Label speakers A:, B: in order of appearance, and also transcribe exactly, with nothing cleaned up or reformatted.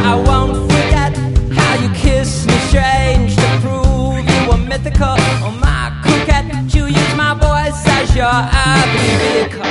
A: I won't forget how you kissed me strange to prove you were mythical. Oh, my coquette, you use my voice as your ugly vehicle.